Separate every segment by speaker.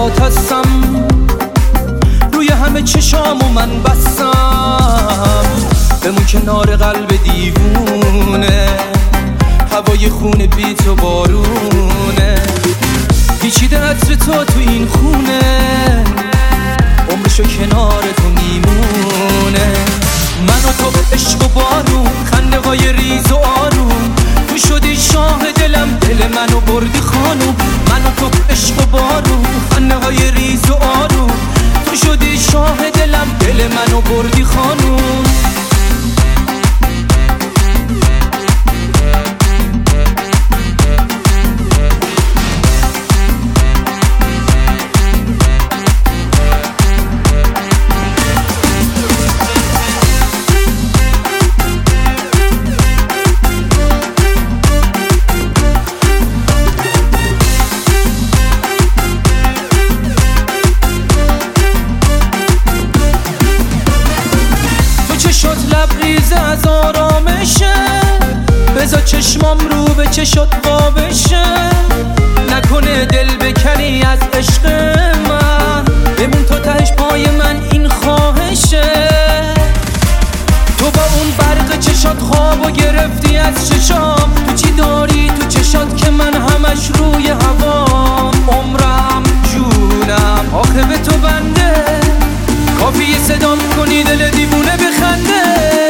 Speaker 1: پات هستم، روی همه چشامو من بستم، بمون کنار قلب دیوونه، هوای خونه بی تو بارونه، پیچیده عطر تو این خونه، عمرشو کنار تو میمونه. من و تو عشق و بارون، خنده های ریز و آروم، تو شدی شاه دلم، دل منو بردی خانوم. من و تو عشق و بارون، خنده های ریز و آروم، تو شدی شاه دلم، دل منو بردی خانوم. لبریز از آرامشه، بذار چشمام رو به چشات بابشه، نکنه دل بکنی از عشق من، بمون تا تهش پای من این خواهشه. تو با اون برق چشات خوابو گرفتی از چشام، تو چی داری تو چشات که من همش روی هوام، عمرم جونم آخه به تو بنده، کافیه صدام کنی دل دیوونه بخنده.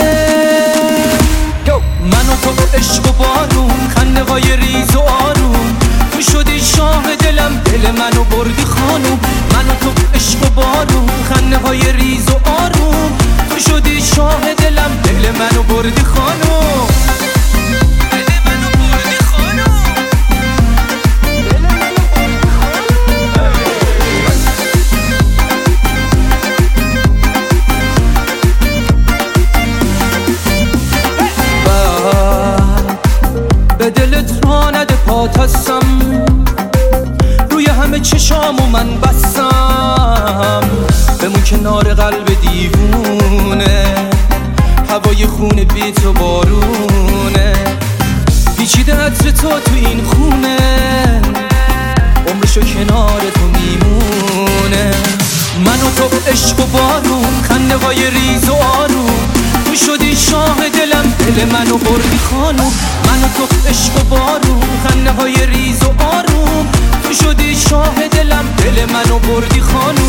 Speaker 1: من و تو عشق و بارون، خنده های ریز و آروم، تو شدی شاه دلم، دل منو بردی خانوم. من و تو عشق و بارون، خنده های ریز و آروم، تو شدی شاه دلم، دل منو بردی خانوم. به دلت را نده پات هستم، روی همه چشامو من بستم، بمون کنار قلب دیوونه، هوای خونه بی تو بارونه، پیچیده عطر تو این خونه، عمرشو کنار تو میمونه. من و تو عشق و بارون، خنده های ریز و آروم، تو شدی شاه دلم، دل منو بردی خانوم. من و تو عشق و بارون، خنده های ریز و آروم، تو شدی شاه دلم، دل منو بردی خانوم.